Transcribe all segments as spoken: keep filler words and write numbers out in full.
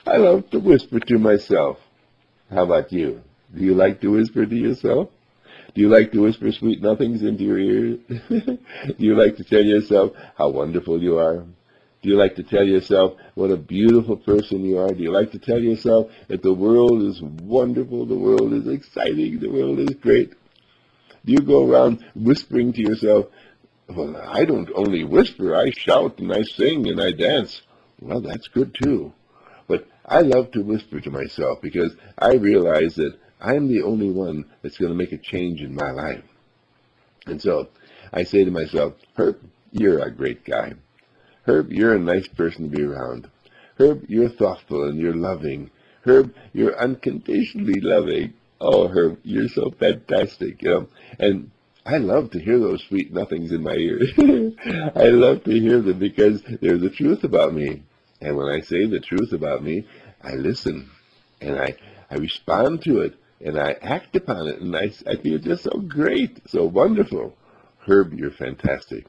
I love to whisper to myself. How about you? Do you like to whisper to yourself? Do you like to whisper sweet nothings into your ear? Do you like to tell yourself how wonderful you are? Do you like to tell yourself what a beautiful person you are? Do you like to tell yourself that the world is wonderful, the world is exciting, the world is great? Do you go around whispering to yourself, well, I don't only whisper, I shout and I sing and I dance. Well, that's good too. But I love to whisper to myself because I realize that I'm the only one that's going to make a change in my life. And so I say to myself, Herb, you're a great guy. Herb, you're a nice person to be around. Herb, you're thoughtful and you're loving. Herb, you're unconditionally loving. Oh, Herb, you're so fantastic, you know. And I love to hear those sweet nothings in my ear. I love to hear them because they're the truth about me. And when I say the truth about me, I listen and I, I respond to it and I act upon it. And I, I feel just so great, so wonderful. Herb, you're fantastic.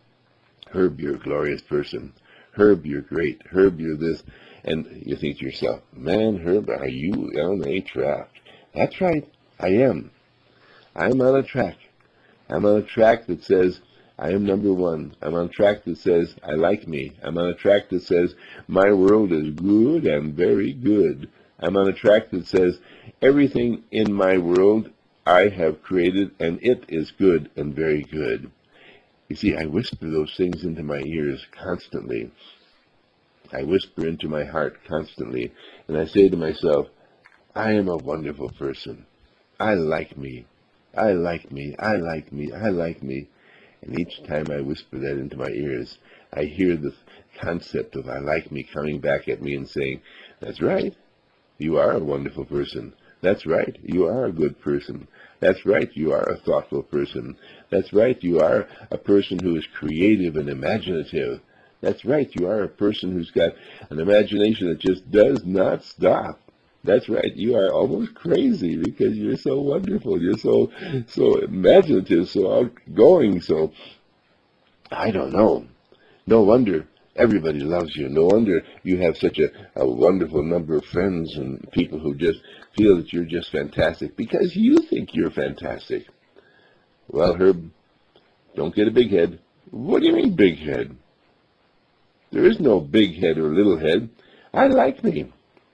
Herb, you're a glorious person. Herb, you're great. Herb, you're this. And you think to yourself, man, Herb, are you on a track? That's right, I am. I'm on a track. I'm on a track that says I am number one. I'm on a track that says I like me. I'm on a track that says my world is good and very good. I'm on a track that says everything in my world I have created and it is good and very good. You see, I whisper those things into my ears constantly. I whisper into my heart constantly, and I say to myself, I am a wonderful person. I like me. I like me. I like me. I like me. And each time I whisper that into my ears, I hear the concept of I like me coming back at me and saying, that's right. You are a wonderful person. That's right. You are a good person. That's right. You are a thoughtful person. That's right. You are a person who is creative and imaginative. That's right. You are a person who's got an imagination that just does not stop. That's right. You are almost crazy because you're so wonderful. You're so so imaginative, so outgoing. So I don't know. No wonder everybody loves you. No wonder you have such a, a wonderful number of friends and people who just feel that you're just fantastic because you think you're fantastic. Well, Herb, don't get a big head. What do you mean big head? There is no big head or little head. I like me.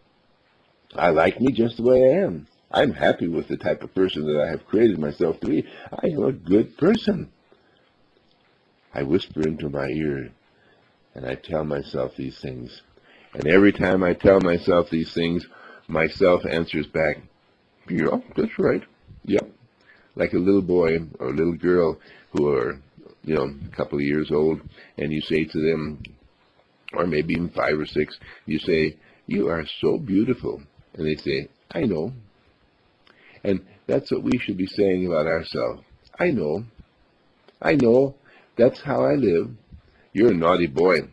I like me just the way I am. I'm happy with the type of person that I have created myself to be. I am a good person. I whisper into my ear and I tell myself these things. And every time I tell myself these things, myself answers back, yeah, that's right. Yep. Like a little boy or a little girl who are, you know, a couple of years old, and you say to them, or maybe even five or six, you say, you are so beautiful. And they say, I know. And that's what we should be saying about ourselves. I know. I know. That's how I live. You're a naughty boy.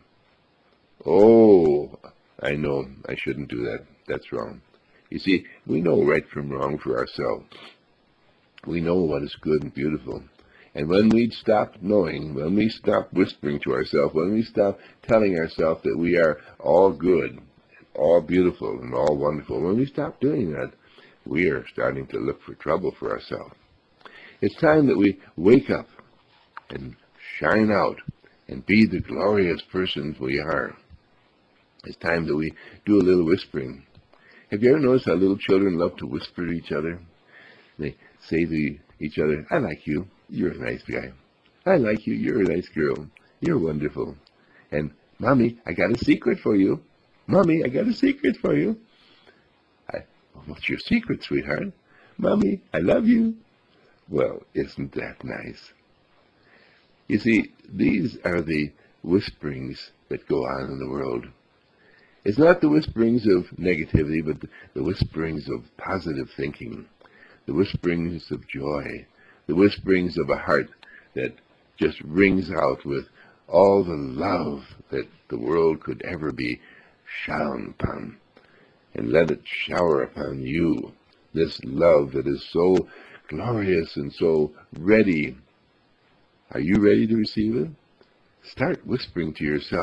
Oh, I know. I shouldn't do that. That's wrong. You see, we know right from wrong for ourselves. We know what is good and beautiful. And when we stop knowing, when we stop whispering to ourselves, when we stop telling ourselves that we are all good, all beautiful, and all wonderful, when we stop doing that, we are starting to look for trouble for ourselves. It's time that we wake up and shine out and be the glorious persons we are. It's time that we do a little whispering. Have you ever noticed how little children love to whisper to each other? They say to each other, I like you. You're a nice guy. I like you. You're a nice girl. You're wonderful. And, Mommy, I got a secret for you. Mommy, I got a secret for you. I, what's your secret, sweetheart? Mommy, I love you. Well, isn't that nice? You see, these are the whisperings that go on in the world. It's not the whisperings of negativity, but the whisperings of positive thinking, the whisperings of joy, the whisperings of a heart that just rings out with all the love that the world could ever be shown upon. And let it shower upon you this love that is so glorious and so ready. Are you ready to receive it? Start whispering to yourself,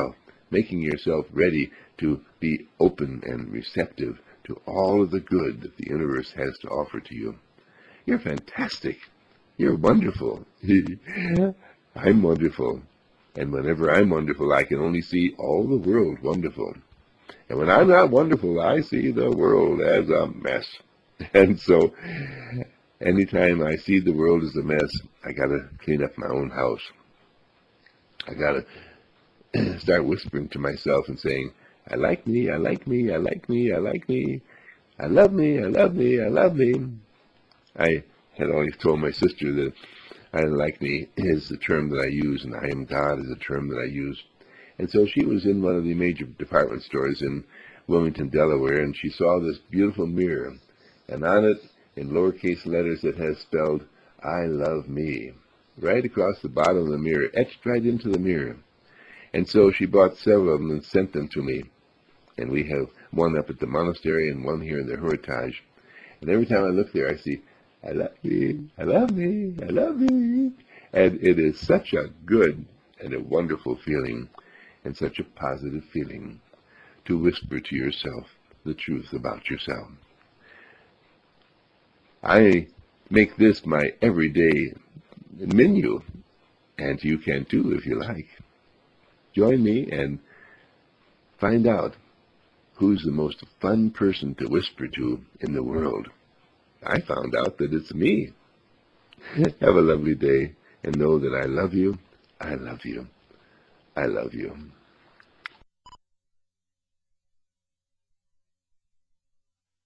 making yourself ready to be open and receptive to all of the good that the universe has to offer to you. You're fantastic. You're wonderful. I'm wonderful. And whenever I'm wonderful, I can only see all the world wonderful. And when I'm not wonderful, I see the world as a mess. And so, anytime I see the world as a mess, I gotta clean up my own house. I gotta start whispering to myself and saying, I like me, I like me, I like me, I like me. I love me, I love me, I love me. I had always told my sister that I like me is the term that I use, and I am God is a term that I use. And so she was in one of the major department stores in Wilmington, Delaware, and she saw this beautiful mirror. And on it, in lowercase letters, it has spelled, I love me, right across the bottom of the mirror, etched right into the mirror. And so she bought several of them and sent them to me. And we have one up at the monastery and one here in the Hermitage. And every time I look there, I see, I love me, I love me, I love me. And it is such a good and a wonderful feeling, and such a positive feeling, to whisper to yourself the truth about yourself. I make this my everyday menu, and you can too if you like. Join me and find out who's the most fun person to whisper to in the world. I found out that it's me. Have a lovely day, and know that I love you, I love you, I love you.